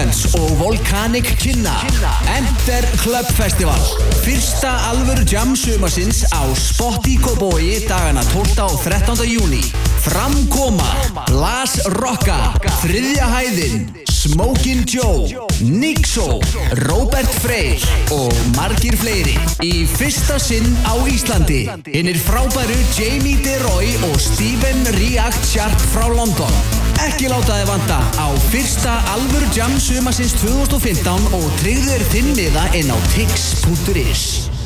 Events og Volcanic kynna Enter Club Festival. Fyrsta alvöru jam sumarsins á Spot í Kópavogi dagana 12. og 13. júní. Framkoma Blas Rocka, Þriðja hæðin, Smokin' Joe, Nixo, Róbert Freyr og margir fleiri. Í fyrsta sinn á Íslandi. Hinnir frábæru Jamie DeRoy og Steven React Sharp frá London. Ekki láta þig vanta á fyrsta alvöru jam sumarsins 2015 og tryggðu þér þinn miða inn á tix.is.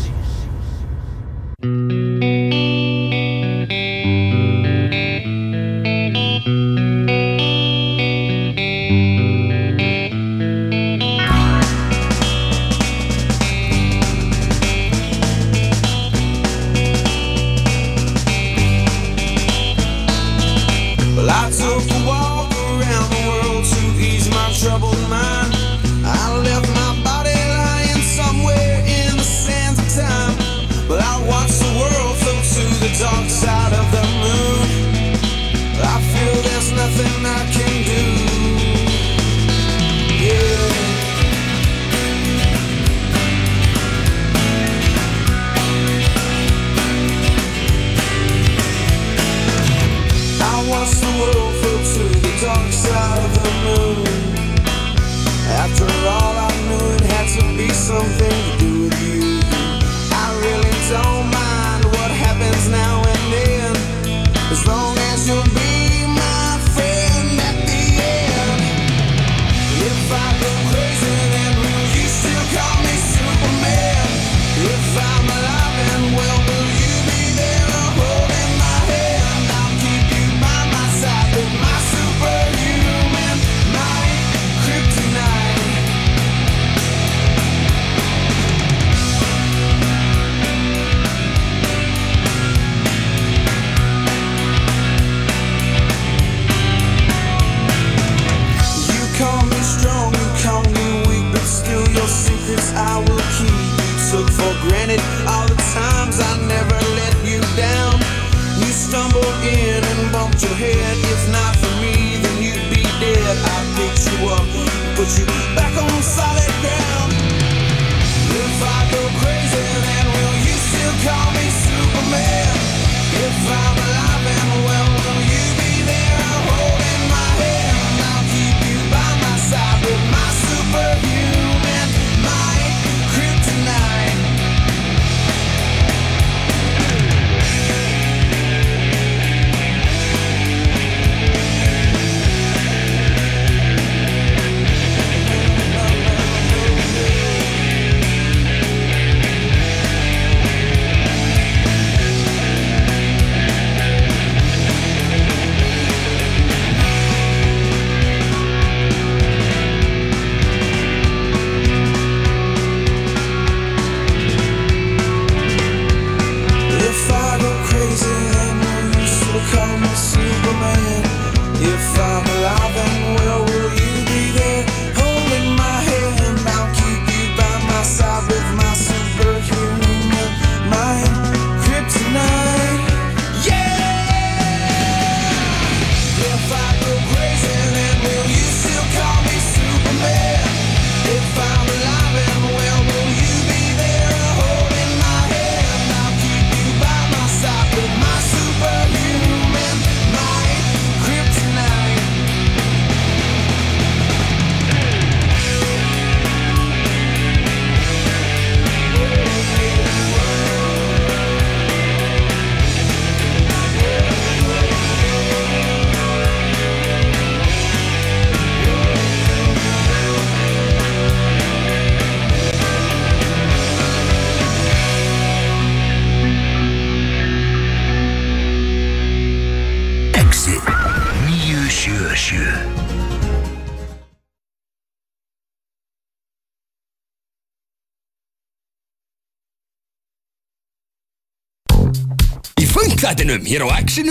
Þættinum hér á Exinu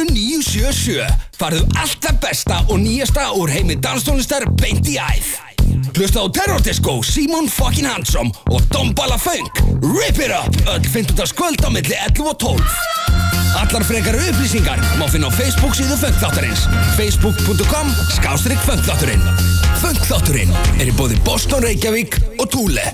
977 farðu allt það besta og nýjasta úr heimi danstónlistar beint í æð. Hlusta á Terror Disco, Simon fucking Handsome og Dombala Funk. Rip it up, öll 15. kvöld á milli 11 og 12. Allar frekari upplýsingar má finna á Facebook síðu Funkþáttarins. facebook.com/Funkþátturinn. Funkþátturinn er í boði Boston, Reykjavík og Thule.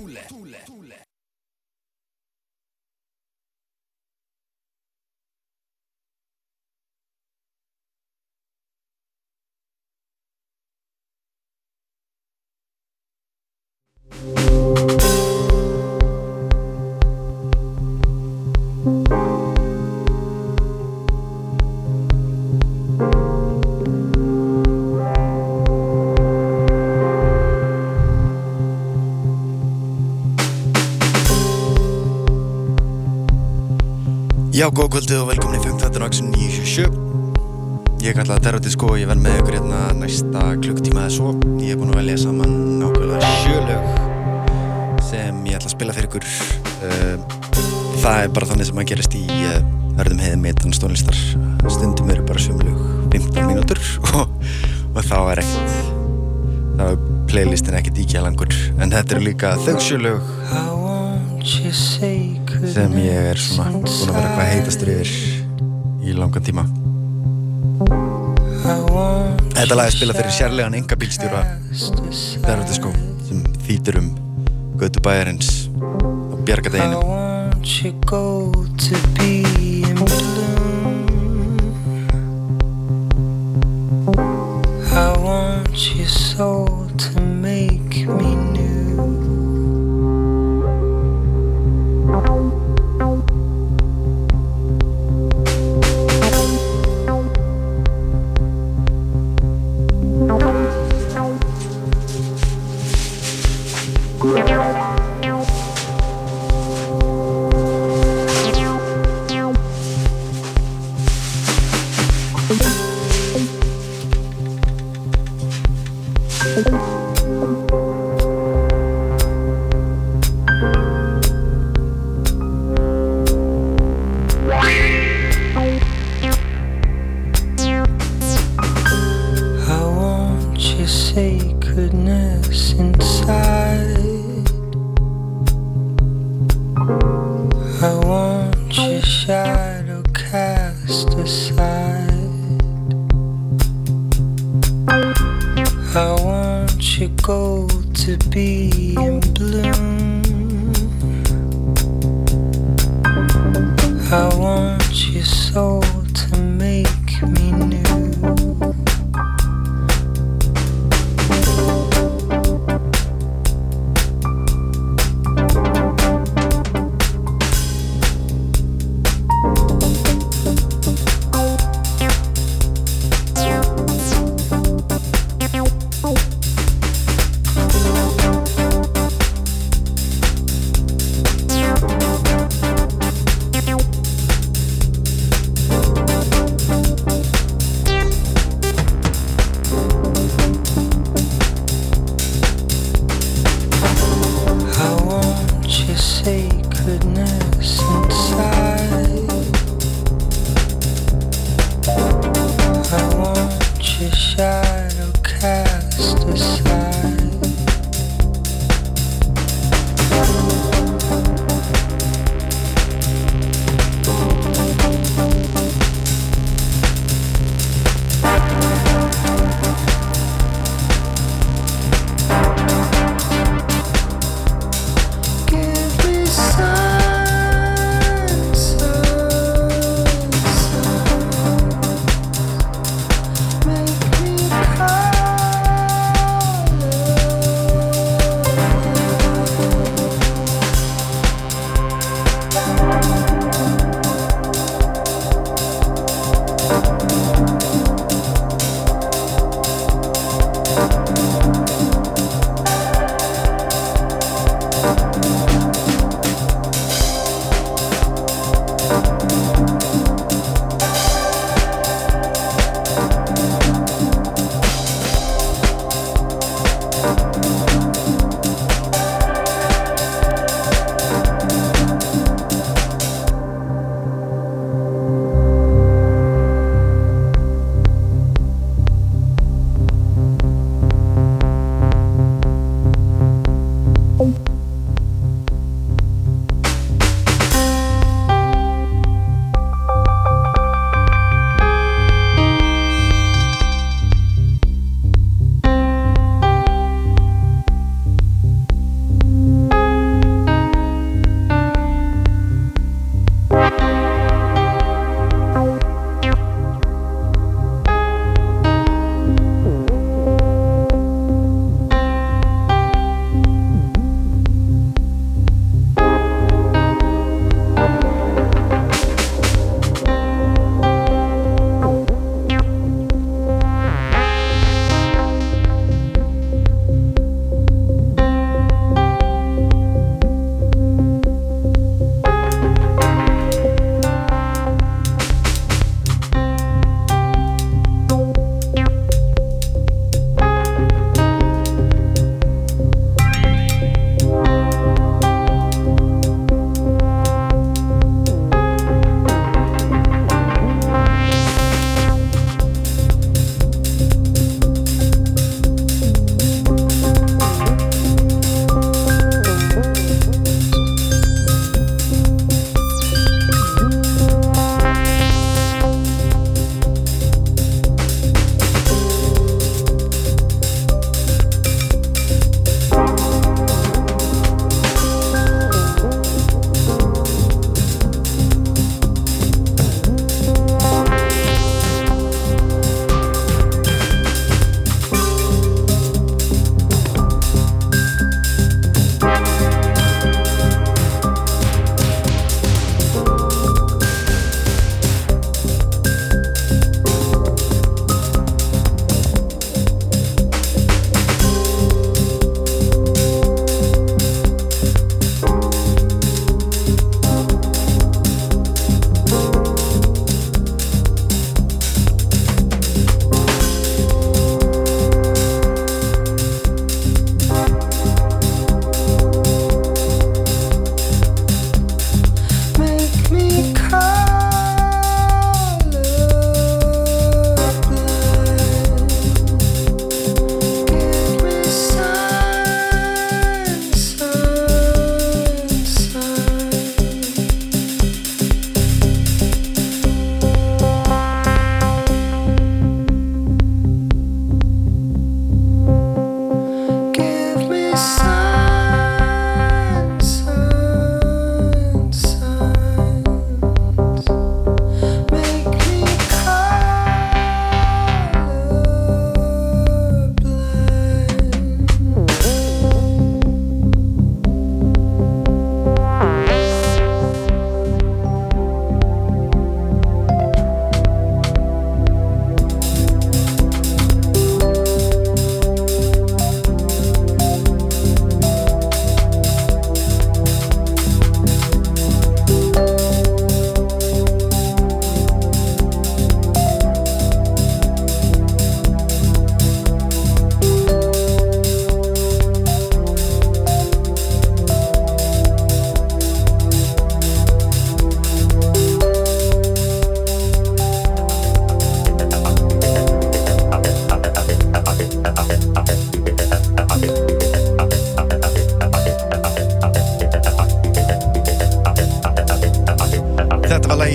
Já, góð kvöldið og velkomin í Funkþátturinn á Exxon 977. Ég kallaði Terror Disco og ég verð með ykkur hérna næsta klukktíma eða svo. Ég búinn að velja saman nákvæmlega 7 lög sem ég ætla að spila fyrir ykkur. Það bara þannig sem að gerist í verðum heiðum danstónlistar. Stundum eru bara sömu lög 15 mínútur og þá ekkert. Þá playlistin ekkert íkja langur. En þetta eru líka þau 7 lög sem ég svona búinn að vera hvað heitastur yfir í langan tíma. Þetta lag er spilað fyrir sérlegan einkabílstjóra Terror Disco sem þýtur götu bæjarins á bjargadeginum. I want your soul to make me new.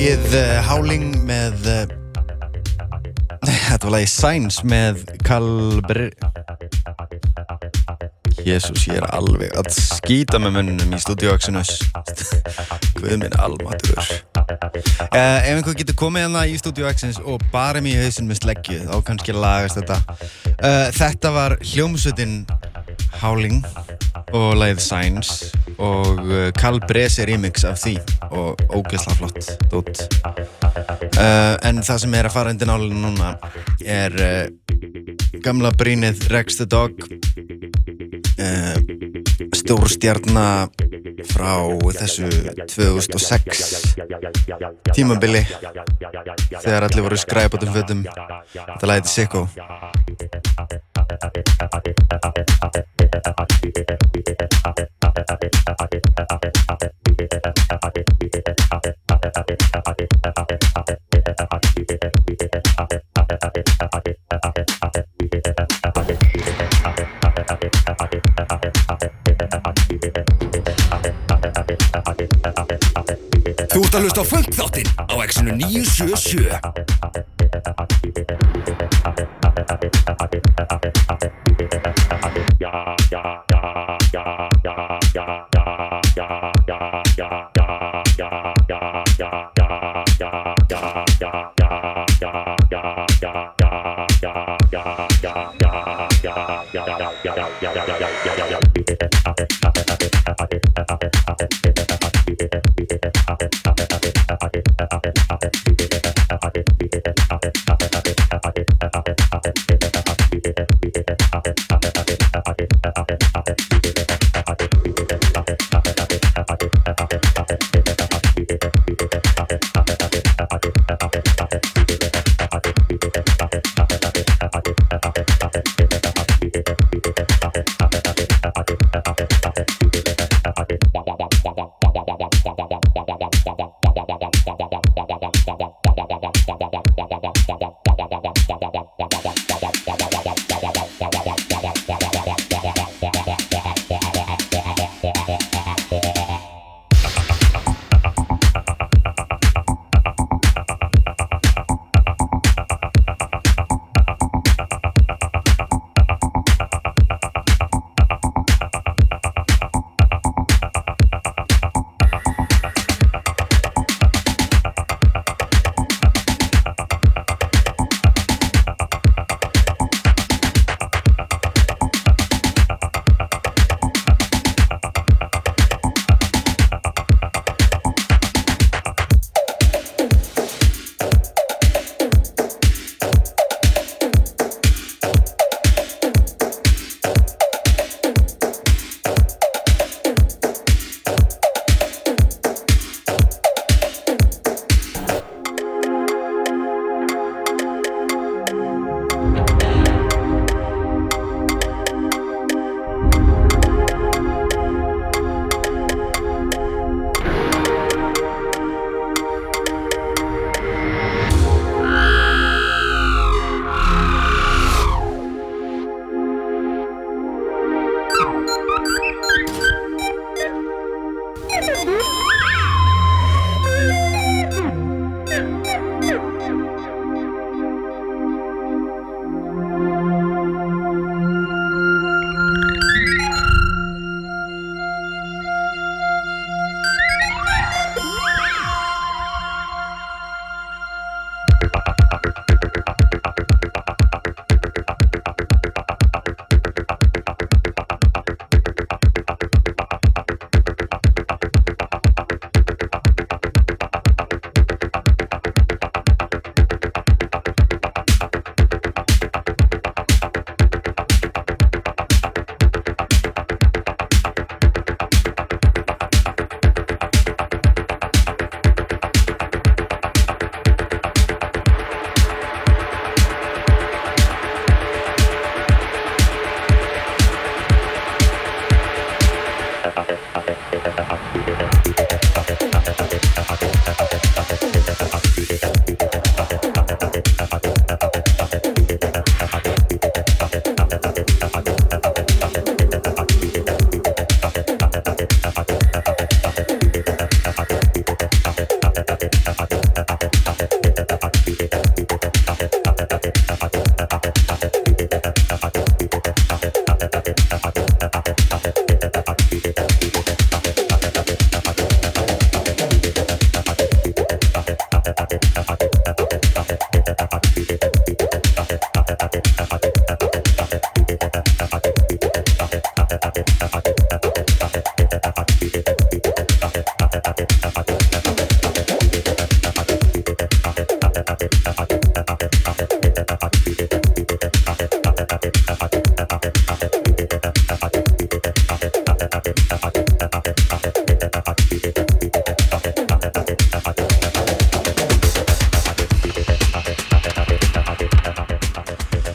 lagið Howling með þetta var lagið Signs með Jesús, ég alveg að skýta með mönnum í Studio Exodus. Guð minn almáttugur. Ef einhver getur komið hérna í Studio Exodus og bara mig í hausinn með sleggju, þá kannski lagast þetta. Þetta var hljómsveitin Howling og lagið Signs og Calabrese remix af því og ógeðslega flott dót. En það sem að fara undir nálinu núna gamla brýnið Rex the Dog, stórstjarna frá þessu 2006 tímabili þegar allir voru skræpatum fötum. Þetta lagið Sicko. Þú ert að hlusta á Funk-þáttinn á Exinu 977.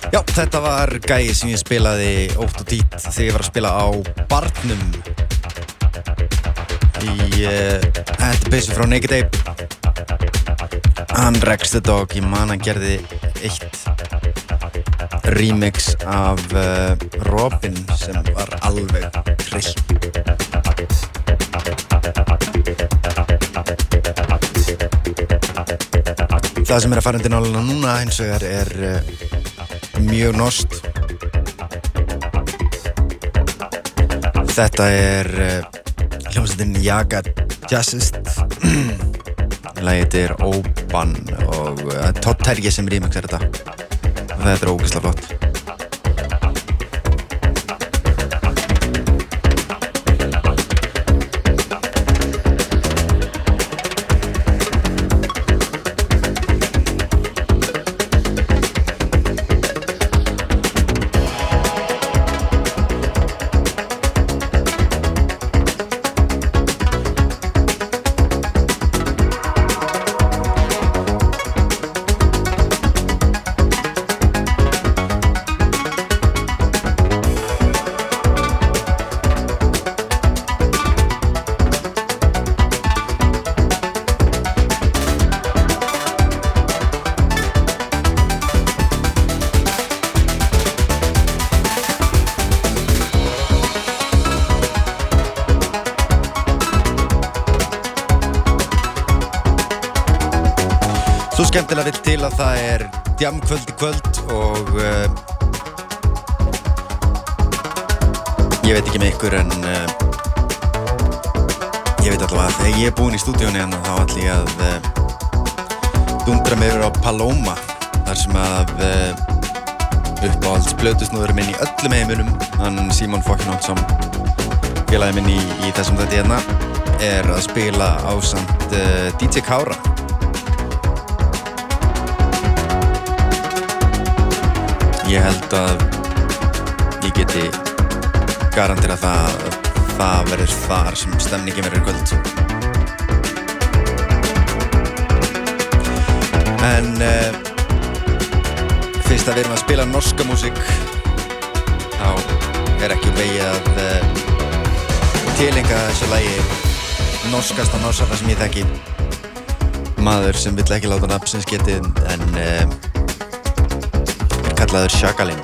Já, þetta var gæi sem ég spilaði ótt og dít þegar ég var að spila á Barnum í Headbase frá Naked Ape. Hann Rex the Dog, ég man hann gerði eitt remix af Robin sem var alveg trill. Það sem að fara undir nálina núna hins vegar mjög norskt. Þetta hljómsveitin Jaga Jazzist. Lagið Oban og Todd Terje sem remixar þetta. Og þetta ógeðslega flott. Svo skemmtilega vill til að það djamkvöld í kvöld og ég veit ekki með ykkur en ég veit allavega að þegar ég búinn í stúdíónu hérna þá ætla ég að dundra mig yfir á Paloma þar sem að uppáhalds blötusnúðurinn minn í öllum heiminum, hann Símon Fokkinótsson, félagi minn í þessum þetta hérna, að spila ásamt DJ Kára. Ég held að ég geti garantera það verður þar sem stemningin verður í kvöld. En fyrst að við erum að spila norska músík þá ekki vegi að tilenga þessu lagi norskasta norsara sem ég þekki, maður sem vill ekki láta nafnsins getið en kallaður Shakalin.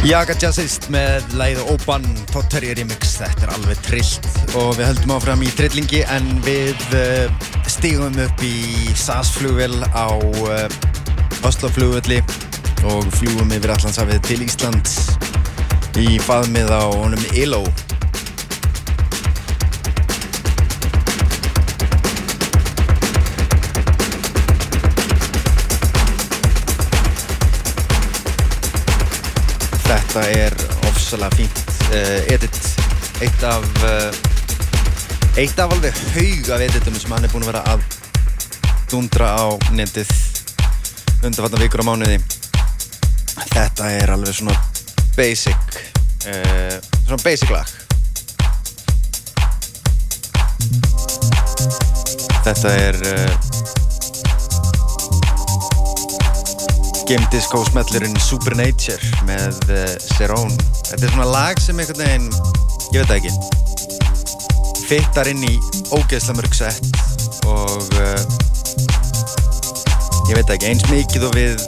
Jaga Jazzist með lagið Oban Todd Terry remix. Þetta alveg trillt og við höldum áfram í trillingi en við stígum upp í SAS flugvél á Oslo flugvelli og fljúum yfir Atlantshafið til Íslands í faðmið á honum ELO. Þetta ofsalega fínt edit, eitt af alveg haug af editum sem hann búinn að vera að dundra á netið undanfarnar vikur á mánuði. Þetta alveg svona basic lag. Þetta Game Disco smellurinn Supernature með Cerrone. Þetta svona lag sem einhvern veginn, ég veit það ekki, fittar inn í ógeðslega mörg sett og ég veit það ekki, eins mikið og við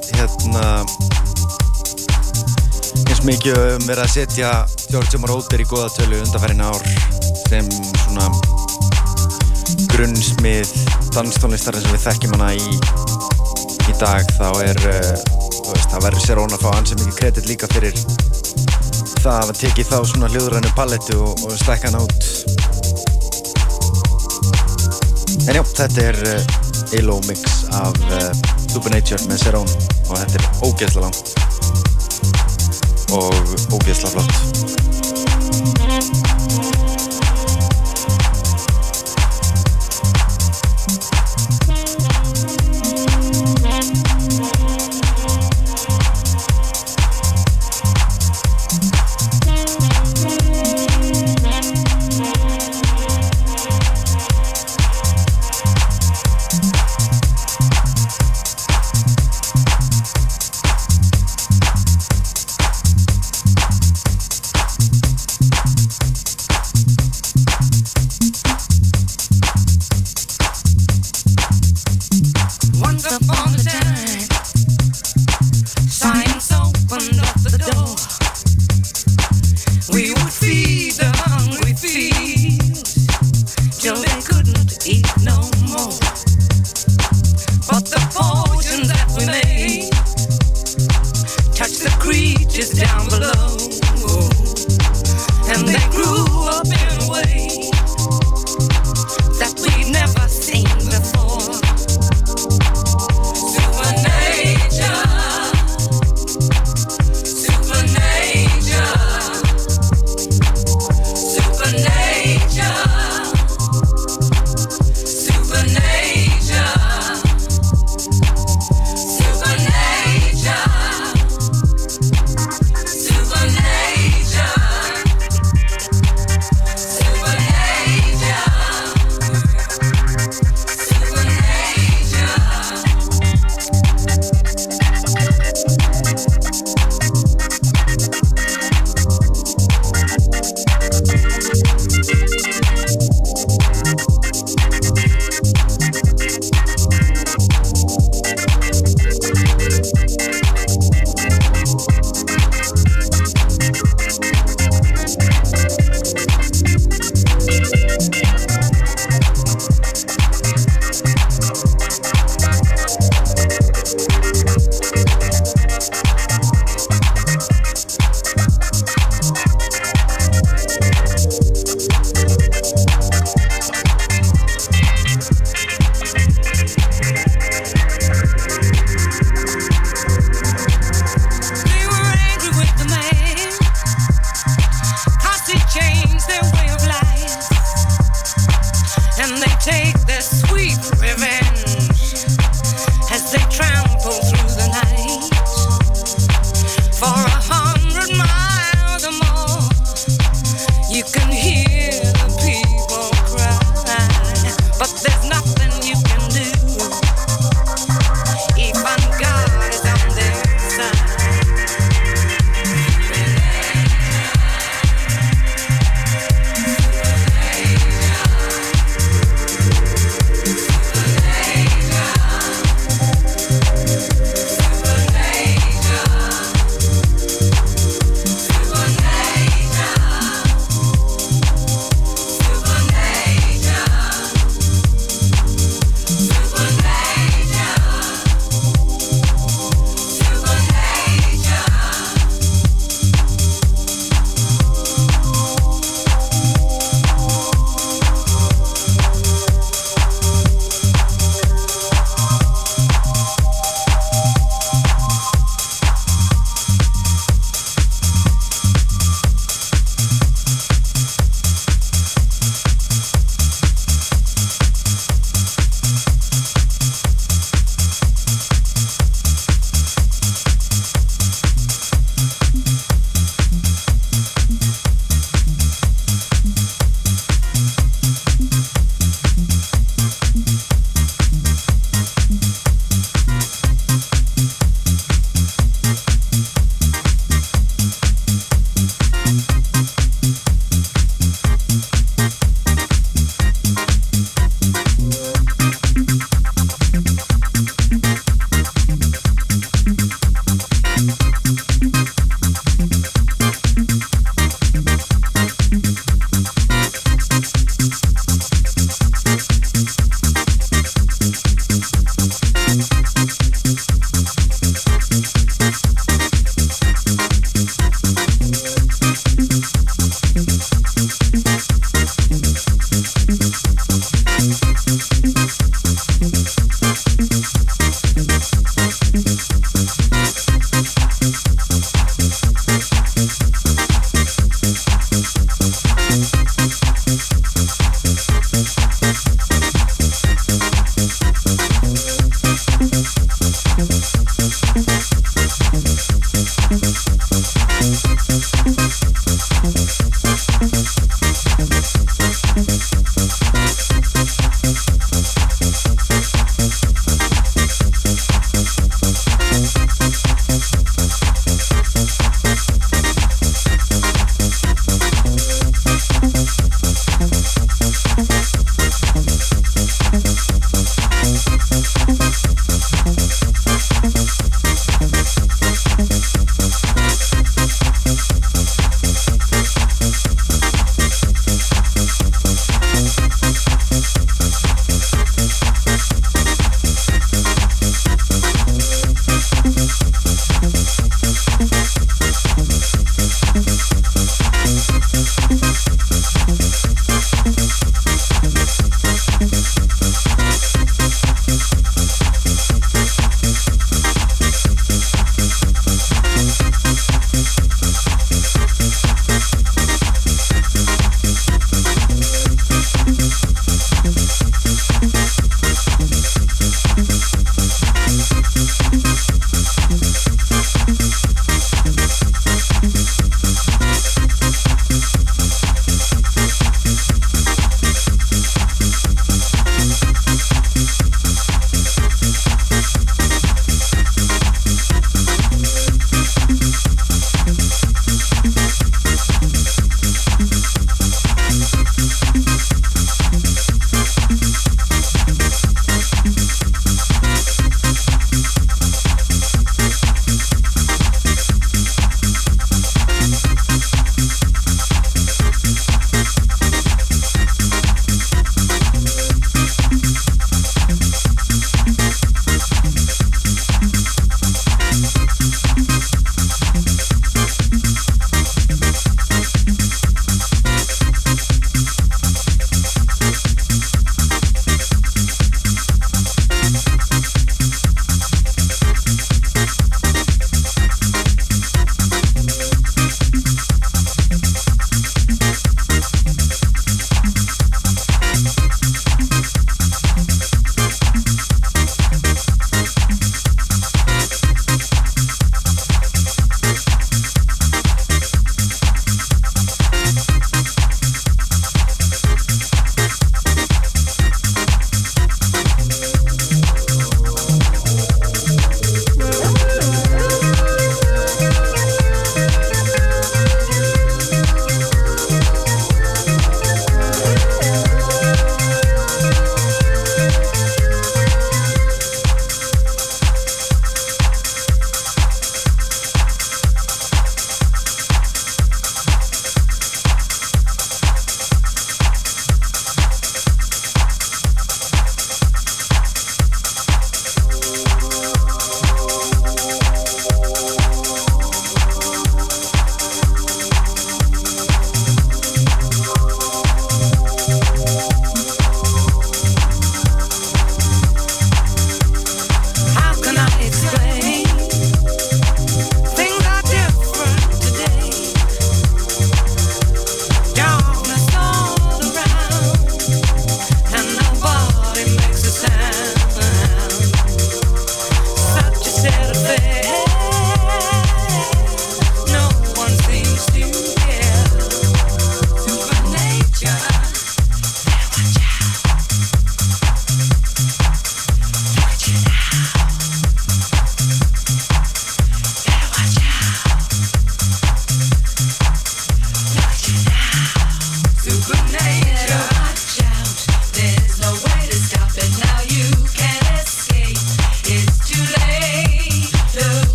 eins mikið verið að setja Giorgio Moroder í góða tölu undanfarin ár sem svona grunnsmið danstónlistar sem við þekkjum hana í dag, þá það verður Cerrone að fá ansi mikið kredit líka fyrir það að hafa tekið þá svona hljóðrænu palettu og stækka hana út. En já, þetta ELO mix af Supernature með Cerrone og þetta ógeðslega langt og ógeðslega flott.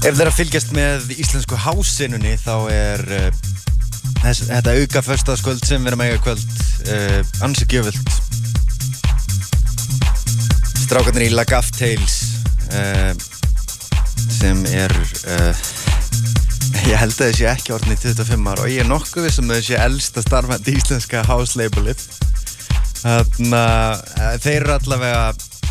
Ef þeir að fylgjast með íslensku hássinunni þá þetta auka föstudagskvöld sem við erum að eiga kvöld ansi gjöfult. Strákarnir í Lagaftails sem ég held að þessi ekki orðin í 25 ára og ég nokkuð viss að þessi elsta starfandi íslenska house-labelið. Þannig að þeir eru allavega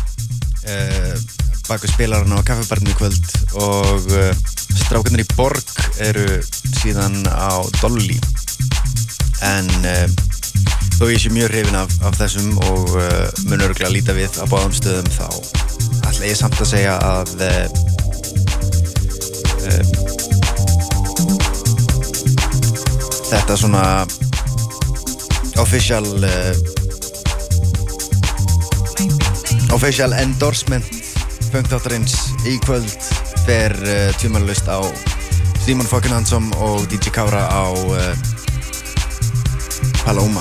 baku spilarana á kaffibarnum í kvöld og strákarnir í Borg eru síðan á Dolly. En þó ég sé mjög hrifinn af þessum og mun örugglega líta við á báðum stöðum þá ætla ég samt að segja að þetta svona official endorsement punkþáttarins í kvöld fer tvímælalaust á Símon fucking Hansson og DJ Kára á Paloma.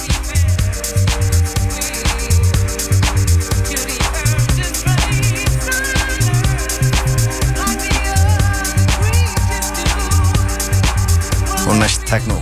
Og næst techno.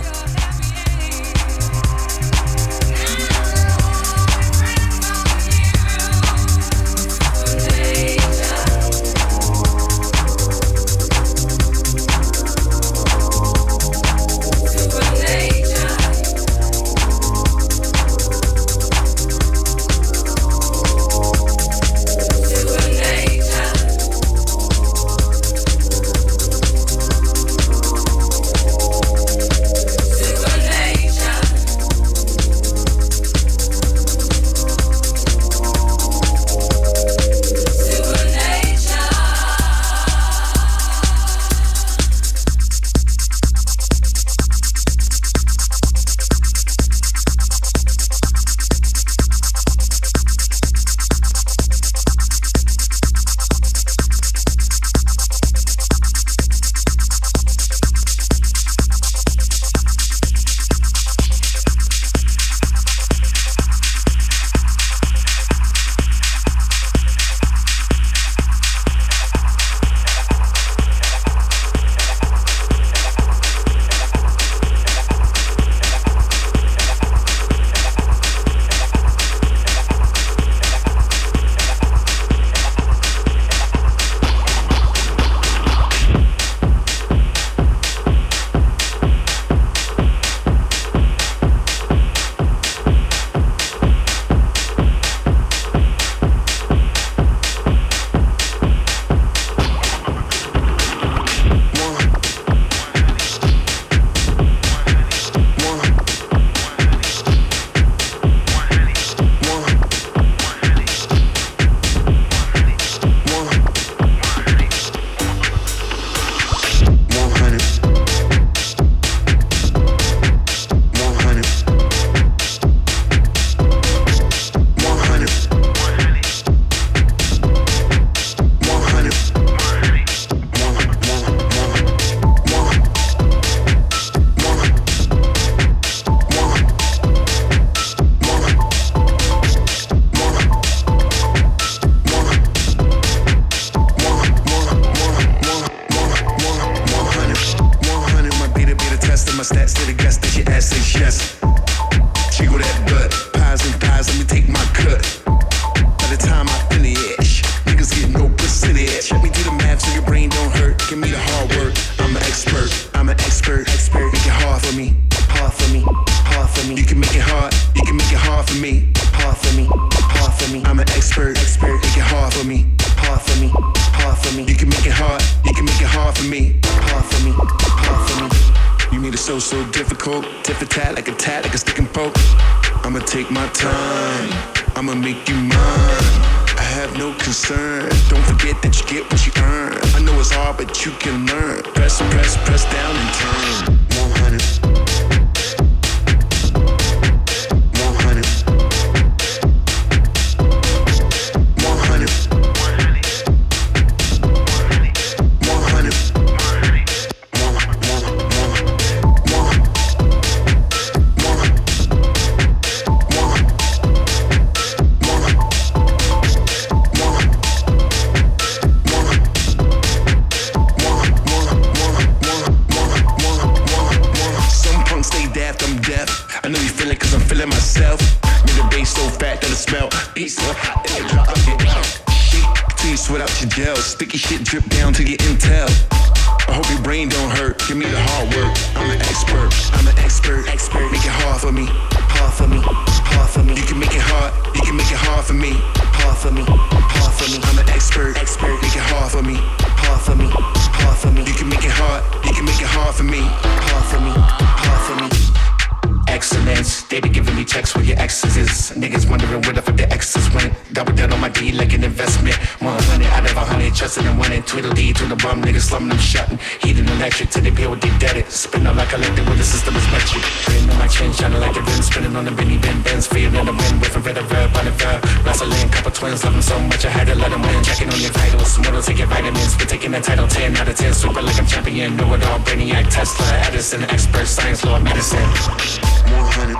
feeling cause I'm feeling myself. Made the bass so fat that it smell. Beats in the drop, shake till you sweat out your gel. Sticky shit drip down to your intel. I hope your brain don't hurt. Give me the hard work. I'm an expert. I'm an expert. Make it hard for me. Hard for me. Hard for me. You can make it hard. You can make it hard for me. Hard for me. Hard for me. I'm an expert. Make it hard for me. Hard for me. Hard for me. You can make it hard. You can make it hard for me. Hard for me. Hard for me. Excellence, they be giving me checks where your exes is. Niggas wondering where the fuck the exes went. Double down on my D like an investment. 100 out of 100, trusting and winning. Tweedledee to the bum, niggas slumming them shutting. Heating electric till they pay what they debted. Spin out like electric with the system is metric. Putting on my chin, shining like a rim. Spinning on the Benny Benz, feeling in the wind. With a red of verb on the verb. Wrestling, couple twins, love them so much I had to let them win. Checking on your vitals, smooth'll take your vitamins. Been taking the title 10 out of 10. Super like I'm champion, know it all. Brainiac, Tesla, Edison, expert, science, law, medicine. 100.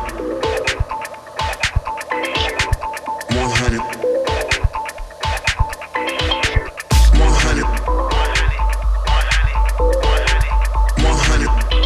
100. 100. 100.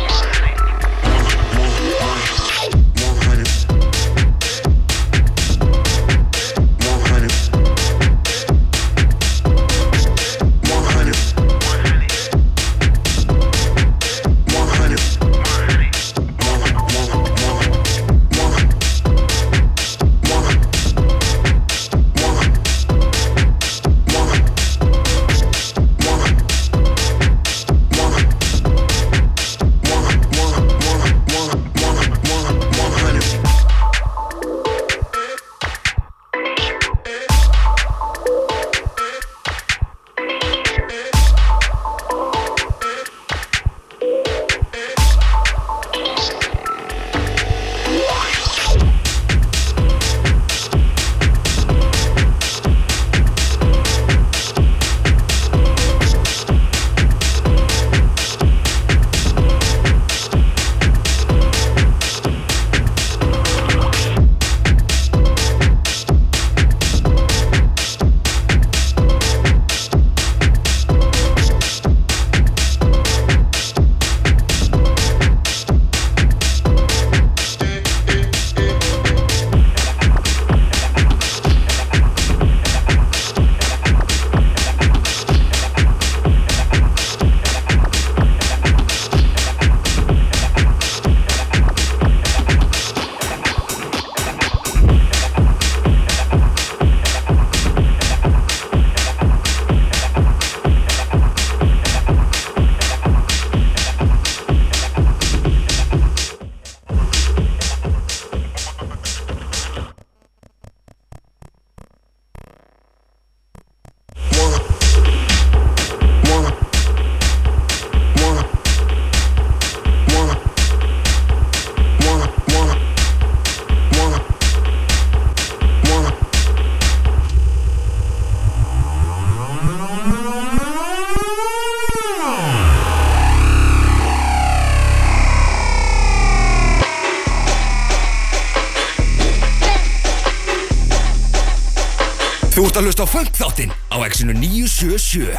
'Þú ert að hlusta á Funk-þáttinn á X-inu 977.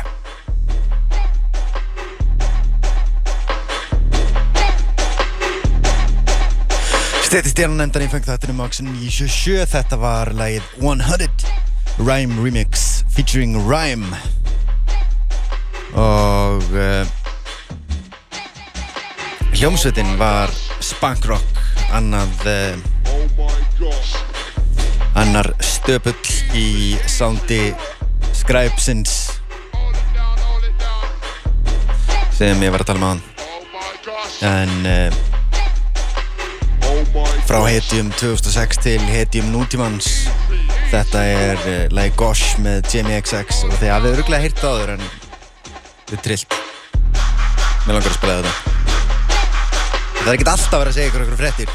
Stetti stjarnanefndan í Funk-þáttinum á X-inu 977. Þetta var lagið 100 Rhyme Remix featuring Rhyme. Og hljómsveitin var Spunk Rock, annar stöpull í soundi Scribesins sem ég var að tala með hann. En frá Hetjum 2006 til Hetjum nútímans, þetta lagi Gosh með Jamie XX og þið hafið örugglega heyrt það áður en þið trillt. Mér langar að spila þetta. Það ekkert alltaf verið að segja ykkur fréttir.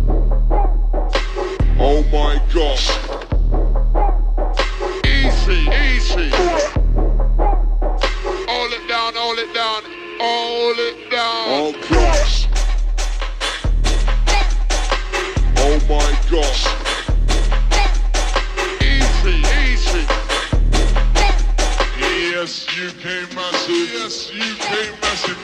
Oh my gosh. Easy. It's UK massive.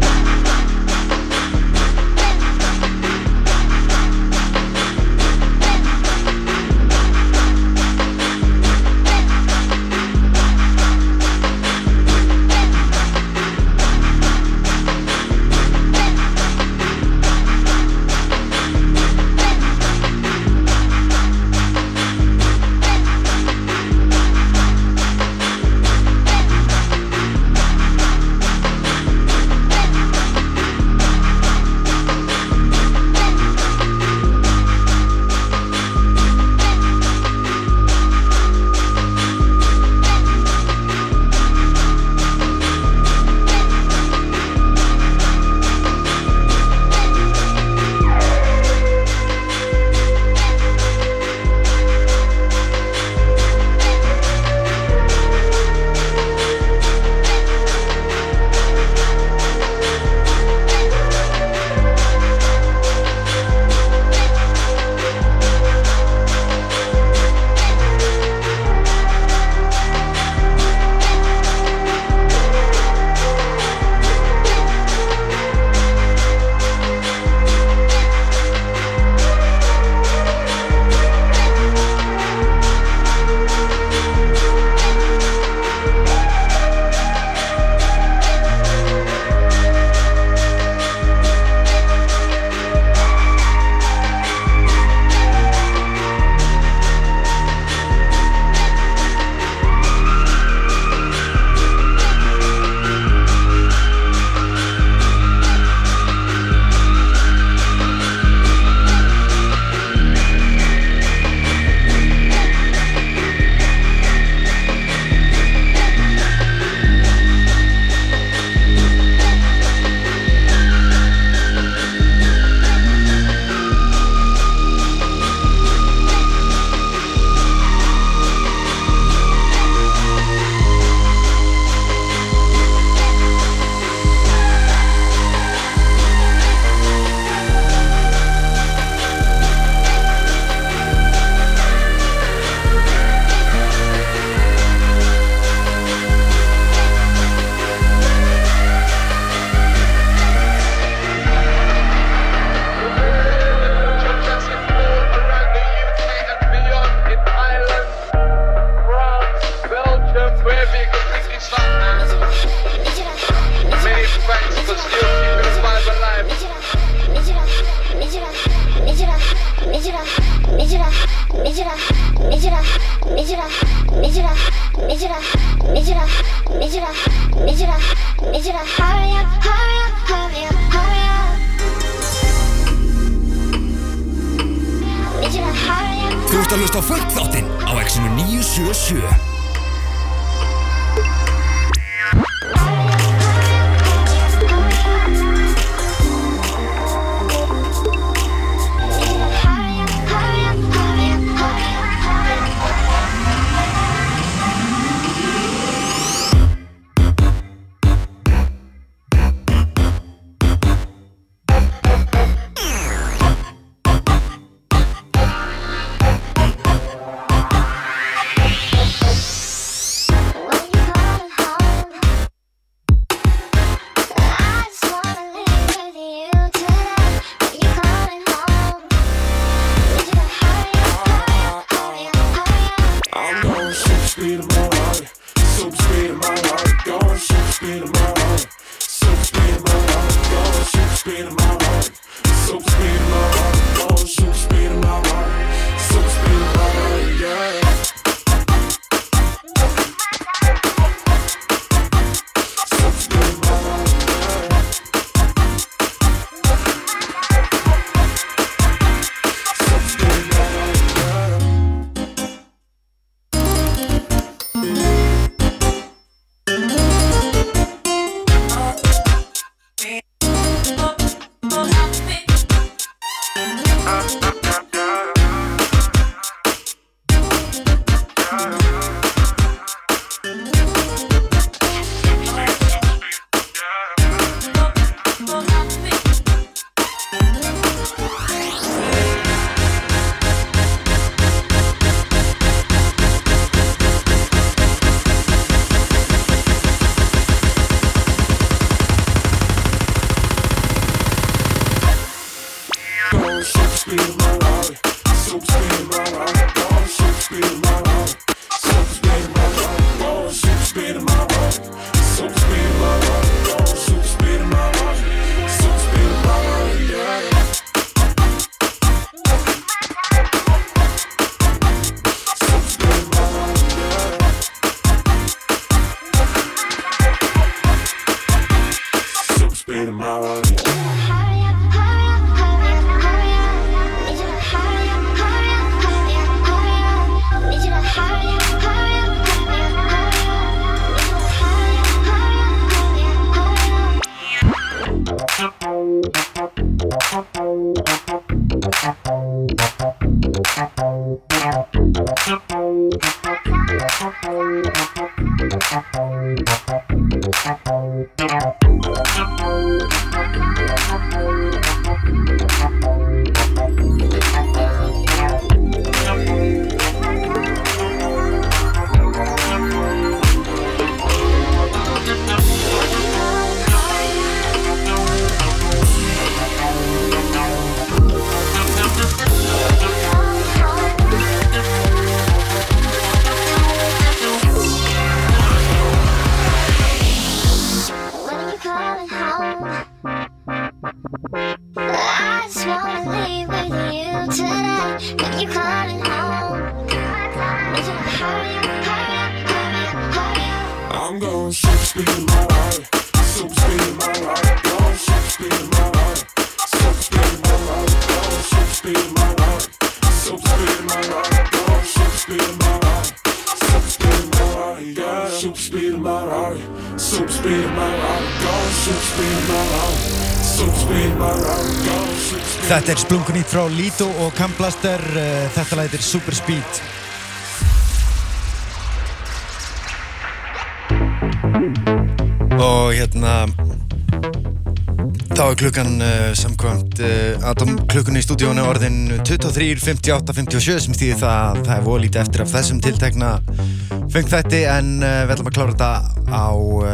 Þú ert að hlusta á Funk-þáttinn á Exinu 977. Þetta splunkunýtt frá Lido og Campblaster, þetta lag heitir Super Speed. Og þá klukkan samkvæmt atomklukkunni í stúdíónu orðin 23:58:57 sem þýðir það er volítið eftir af þessum tiltekna funkþætti en við ætlum að klára þetta á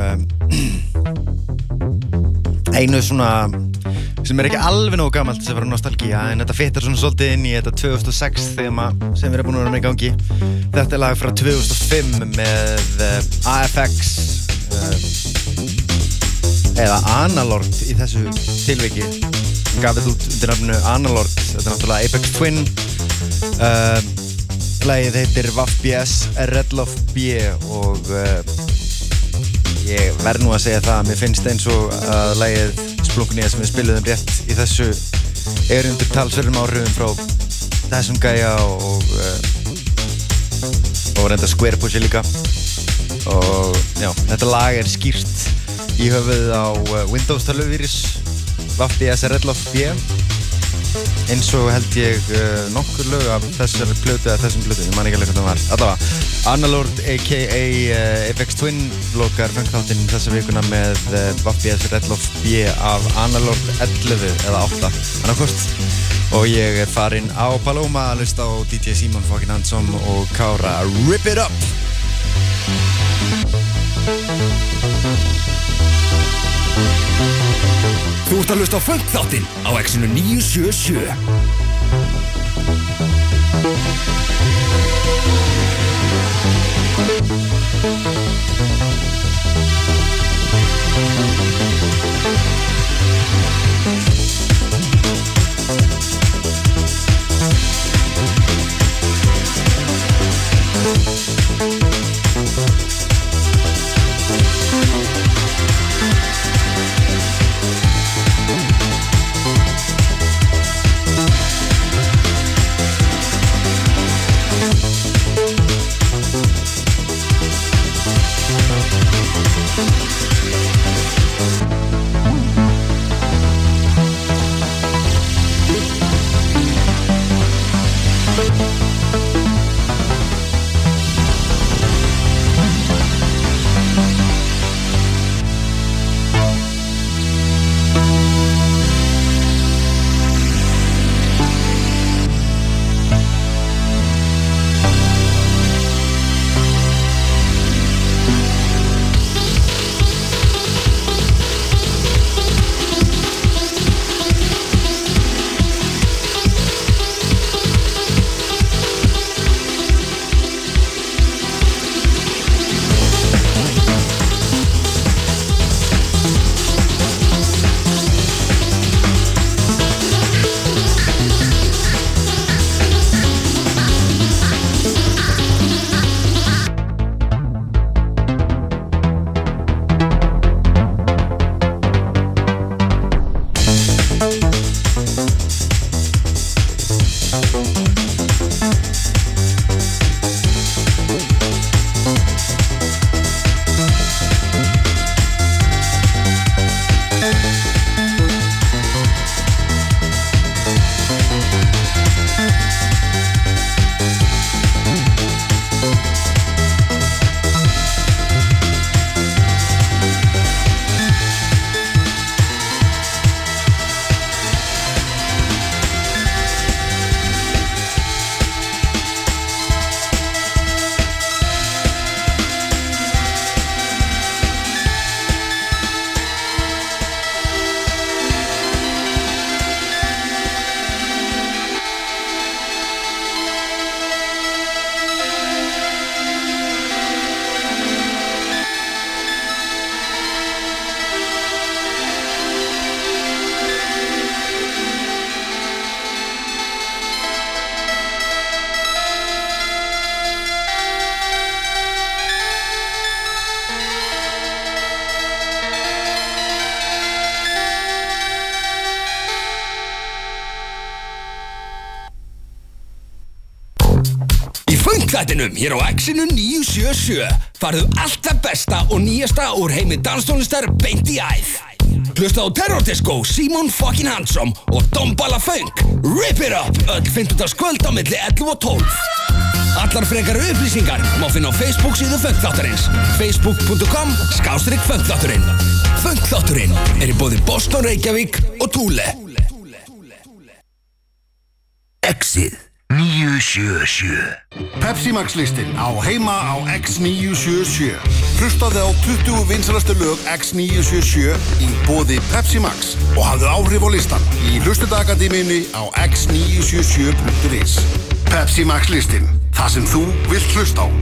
einu svona sem ekki alveg nógu gamalt þess að vera nostalgía en þetta fittar svona svolítið inn í þetta 2006 þema sem við erum búin að vera með í gangi. Þetta lag frá 2005 með AFX eða Analord í þessu tilviki gaf þetta út undir nafnu Analord. Þetta náttúrulega Apex Twin lagið heitir Waff BS Red Love B og ég verð nú að segja það að mér finnst eins og að lagið Splunkunýja sem við spiluðum rétt í þessu undir talsverðum áhrifum frá þessum gæja og reynda Square Push líka og já, þetta lag skýrt í höfuðið á Windows tölvuvírus Waff BS Red Love B eins og held ég nokkur lög af þessari plötu eða þessum plötu, ég man ekki alveg hvað það var. Allavega, Analord a.k.a. Apex Twin lokar funkþáttinn þessa vikuna með Waff BS Red Love B af Analord 11 eða 8 annarkvort og ég farinn á Paloma að hlusta á DJ Simon fucking Handsome og Kára Rip It Up. Þú ert að hlusta á funkþáttinn á X-inu 977. funk-þættinum hér á X-inu 977. Farðu allt það besta og nýjasta úr heimi danstónlistar beint í æð. Hlusta á Terror Disco, Simon fucking Handsome og Dombala Funk. Rip it up, öll 15. kvöld á milli 11 og 12. Allar frekari upplýsingar má finna á Facebook síðu Funk-þáttarins. facebook.com/Funk-þátturinn. Funk-þátturinn í boði Boston, Reykjavík og Thule. X-ið 977. Pepsi Max listinn á heima á X977. Hlustaðu á 20 vinsælustu lög X977 í boði Pepsi Max og hafðu áhrif á listan í hlustendakademíunni á x977.is. Pepsi Max listinn, það sem þú vilt hlusta á.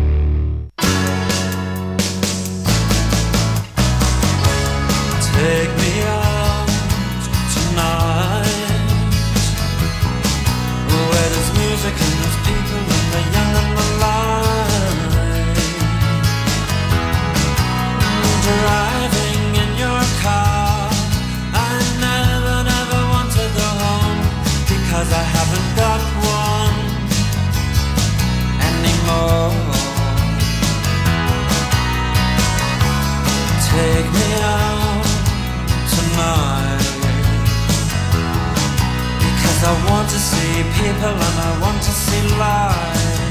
Take me out tonight, where there's music and there's people and the young and the light. Driving in your car, I never want to go home, because I haven't got one anymore. Take me out tonight, because I want to see people and I want to see life.